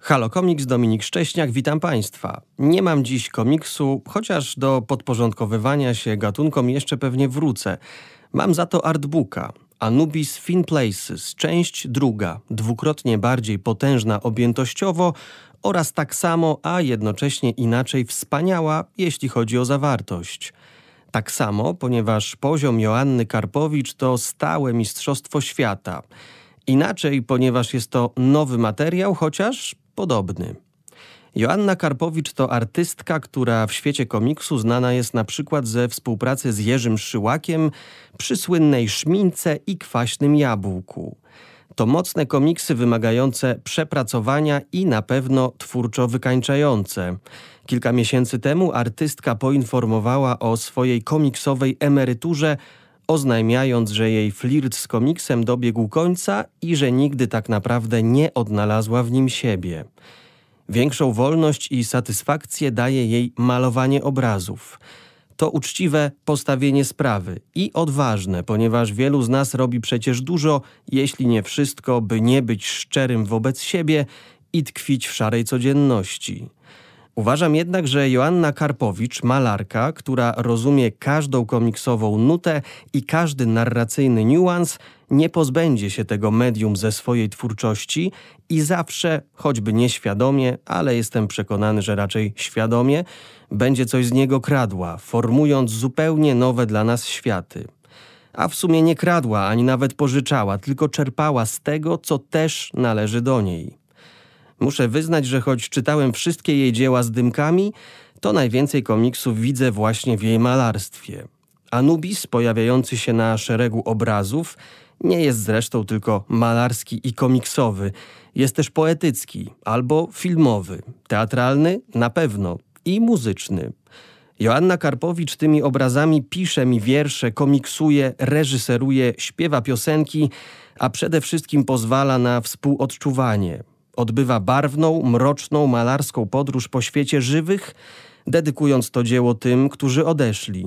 Halo Komiks, Dominik Szcześniak, witam Państwa. Nie mam dziś komiksu, chociaż do podporządkowywania się gatunkom jeszcze pewnie wrócę. Mam za to artbooka. Anubis Fin Places, część druga, dwukrotnie bardziej potężna objętościowo oraz tak samo, a jednocześnie inaczej wspaniała, jeśli chodzi o zawartość. Tak samo, ponieważ poziom Joanny Karpowicz to stałe mistrzostwo świata. Inaczej, ponieważ jest to nowy materiał, chociaż podobny. Joanna Karpowicz to artystka, która w świecie komiksu znana jest na przykład ze współpracy z Jerzym Szyłakiem przy słynnej Szmince i Kwaśnym Jabłku. To mocne komiksy wymagające przepracowania i na pewno twórczo wykańczające. Kilka miesięcy temu artystka poinformowała o swojej komiksowej emeryturze, oznajmiając, że jej flirt z komiksem dobiegł końca i że nigdy tak naprawdę nie odnalazła w nim siebie. Większą wolność i satysfakcję daje jej malowanie obrazów. To uczciwe postawienie sprawy i odważne, ponieważ wielu z nas robi przecież dużo, jeśli nie wszystko, by nie być szczerym wobec siebie i tkwić w szarej codzienności. Uważam jednak, że Joanna Karpowicz, malarka, która rozumie każdą komiksową nutę i każdy narracyjny niuans, nie pozbędzie się tego medium ze swojej twórczości i zawsze, choćby nieświadomie, ale jestem przekonany, że raczej świadomie, będzie coś z niego kradła, formując zupełnie nowe dla nas światy. A w sumie nie kradła, ani nawet pożyczała, tylko czerpała z tego, co też należy do niej. Muszę wyznać, że choć czytałem wszystkie jej dzieła z dymkami, to najwięcej komiksów widzę właśnie w jej malarstwie. Anubis, pojawiający się na szeregu obrazów, nie jest zresztą tylko malarski i komiksowy. Jest też poetycki albo filmowy, teatralny na pewno i muzyczny. Joanna Karpowicz tymi obrazami pisze mi wiersze, komiksuje, reżyseruje, śpiewa piosenki, a przede wszystkim pozwala na współodczuwanie. Odbywa barwną, mroczną, malarską podróż po świecie żywych, dedykując to dzieło tym, którzy odeszli.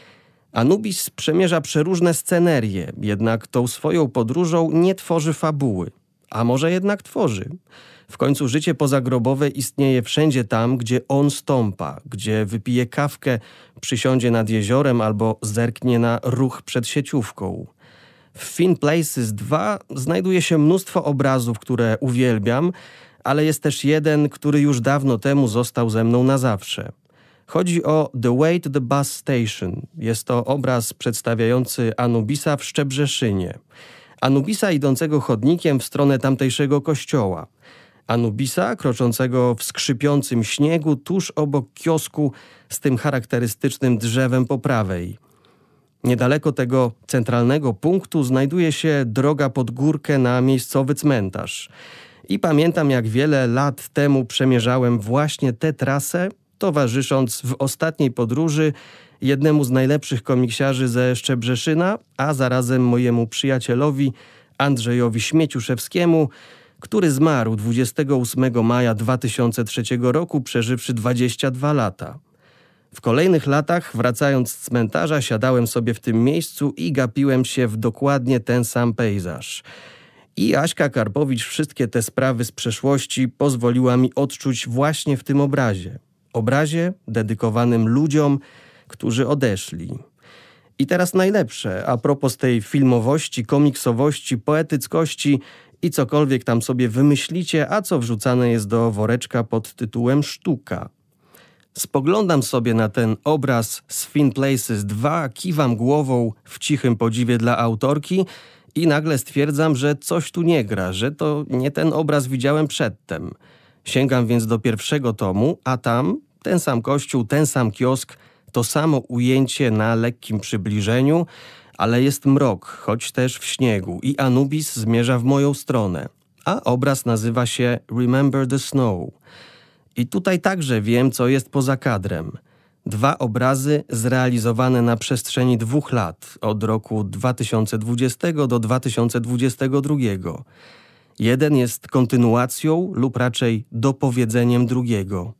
Anubis przemierza przeróżne scenerie, jednak tą swoją podróżą nie tworzy fabuły. A może jednak tworzy? W końcu życie pozagrobowe istnieje wszędzie tam, gdzie on stąpa, gdzie wypije kawkę, przysiądzie nad jeziorem albo zerknie na ruch przed sieciówką. W Fin Places 2 znajduje się mnóstwo obrazów, które uwielbiam, ale jest też jeden, który już dawno temu został ze mną na zawsze. Chodzi o The Way to the Bus Station. Jest to obraz przedstawiający Anubisa w Szczebrzeszynie. Anubisa idącego chodnikiem w stronę tamtejszego kościoła. Anubisa kroczącego w skrzypiącym śniegu tuż obok kiosku z tym charakterystycznym drzewem po prawej. Niedaleko tego centralnego punktu znajduje się droga pod górkę na miejscowy cmentarz. I pamiętam, jak wiele lat temu przemierzałem właśnie tę trasę, towarzysząc w ostatniej podróży jednemu z najlepszych komiksiarzy ze Szczebrzeszyna, a zarazem mojemu przyjacielowi Andrzejowi Śmieciuszewskiemu, który zmarł 28 maja 2003 roku, przeżywszy 22 lata. W kolejnych latach, wracając z cmentarza, siadałem sobie w tym miejscu i gapiłem się w dokładnie ten sam pejzaż. I Aśka Karpowicz wszystkie te sprawy z przeszłości pozwoliła mi odczuć właśnie w tym obrazie. Obrazie dedykowanym ludziom, którzy odeszli. I teraz najlepsze, a propos tej filmowości, komiksowości, poetyckości i cokolwiek tam sobie wymyślicie, a co wrzucane jest do woreczka pod tytułem sztuka. Spoglądam sobie na ten obraz z Fin Places 2, kiwam głową w cichym podziwie dla autorki i nagle stwierdzam, że coś tu nie gra, że to nie ten obraz widziałem przedtem. Sięgam więc do pierwszego tomu, a tam ten sam kościół, ten sam kiosk, to samo ujęcie na lekkim przybliżeniu, ale jest mrok, choć też w śniegu i Anubis zmierza w moją stronę. A obraz nazywa się Remember the Snow. I tutaj także wiem, co jest poza kadrem. 2 obrazy zrealizowane na przestrzeni 2 lat, od roku 2020 do 2022. Jeden jest kontynuacją lub raczej dopowiedzeniem drugiego.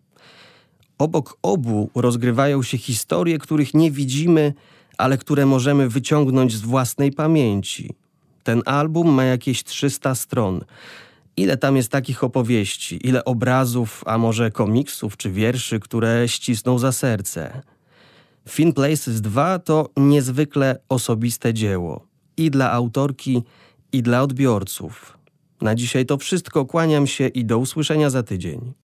Obok obu rozgrywają się historie, których nie widzimy, ale które możemy wyciągnąć z własnej pamięci. Ten album ma jakieś 300 stron. Ile tam jest takich opowieści, ile obrazów, a może komiksów czy wierszy, które ścisną za serce. Thin Places 2 to niezwykle osobiste dzieło. I dla autorki, i dla odbiorców. Na dzisiaj to wszystko. Kłaniam się i do usłyszenia za tydzień.